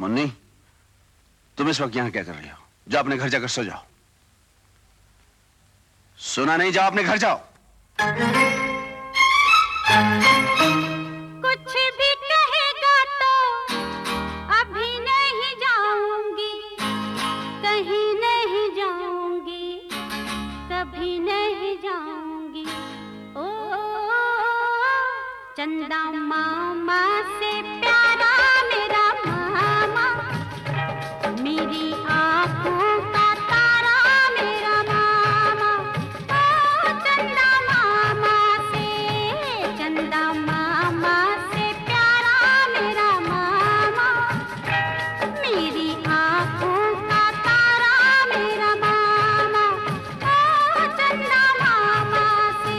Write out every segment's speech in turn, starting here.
मुन्नी, तुम इस वक्त यहां क्या कर रही हो? जाओ अपने घर जाकर सो जाओ। सुना नहीं? जाओ अपने घर जाओ। कुछ भी कहेगा तो अभी नहीं जाऊंगी, कहीं नहीं जाऊंगी, कभी नहीं जाऊंगी। ओ चंदा मामा से प्यारा मेरा मामा, मेरी आंखों का तारा मेरा मामा। ओ चंदा मामा से प्यारा मेरा मामा, मेरी आंखों का तारा मेरा मामा। ओ चंदा मामा से।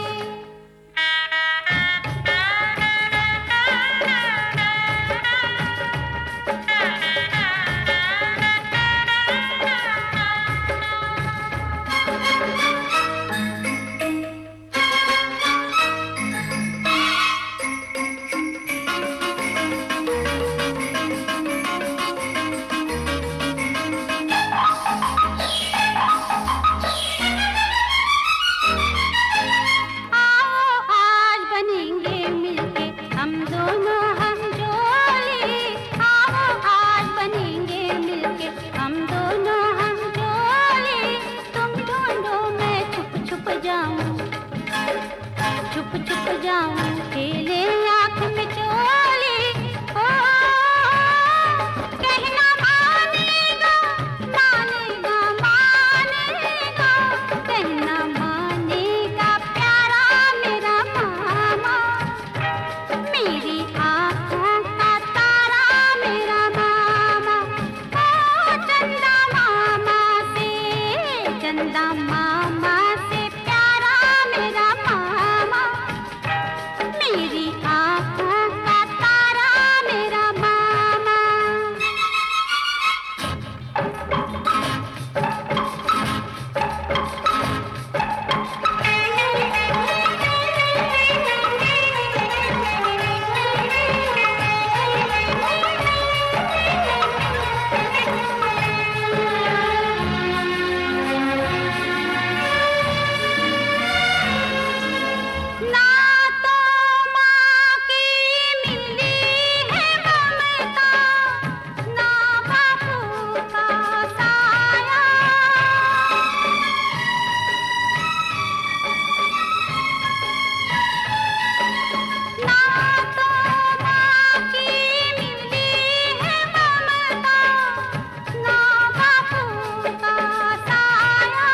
छुप छुप जाऊं खेले आँख में चोली। ओ कहना मानेगा मानेगा मानेगा, कहना मानेगा प्यारा मेरा मामा, मेरी आँखों का तारा मेरा मामा। ओ चंदा मामा से प्यारा मेरा मामा, मेरी आँखों का तारा मेरा मामा। ना तो माँ की मिली है ममता, ना बापू का साया। ना तो माँ की मिली है ममता, ना बापू का साया।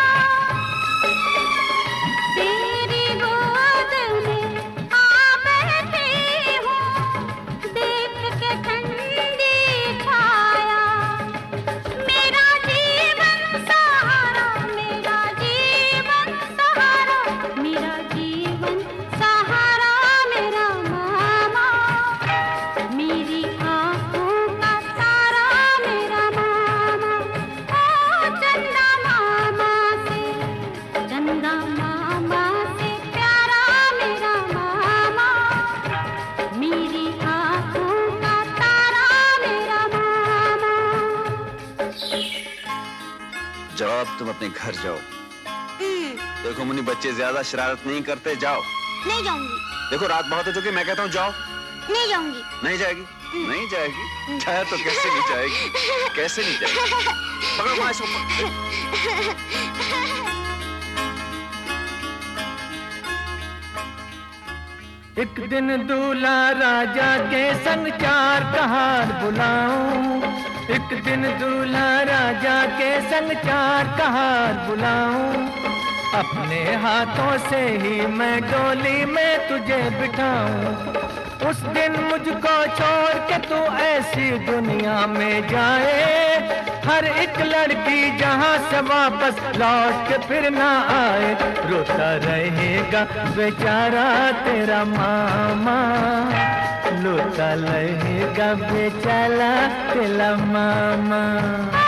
तेरी गोद में आ बैठी हूँ, देख के ठंडी छाया। मेरा जीवन सहारा, मेरा जीवन सहारा, मेरा जीवन सहारा मेरा मामा, मेरी आँखों का तारा मेरा मामा। ओ चंदा मामा से प्यारा मेरा मामा, मेरी आँखों का तारा मेरा मामा। जाओ अब तुम अपने घर जाओ। देखो मुन्नी, बच्चे ज्यादा शरारत नहीं करते, जाओ। नहीं जाऊंगी, देखो रात बहुत हो चुकी, मैं कहता हूँ जाओ। नहीं जाऊंगी। नहीं जाएगी? नहीं जाएगी? जाए तो कैसे नहीं जाएगी? कैसे नहीं जाएगी? पकड़ो वहाँ इसको। एक दिन दूल्हा राजा के संग चार कहार बुलाऊं, एक दिन दूल्हा राजा के संग चार कहार बुलाऊं, अपने हाथों से ही मैं डोली में तुझे बिठाऊं। उस दिन मुझको छोड़ के तू ऐसी दुनिया में जाए, हर एक लड़की जहां से वापस लौट के फिर ना आए, रोता रहेगा बेचारा तेरा मामा, रोता रहेगा बेचारा तेरा मामा।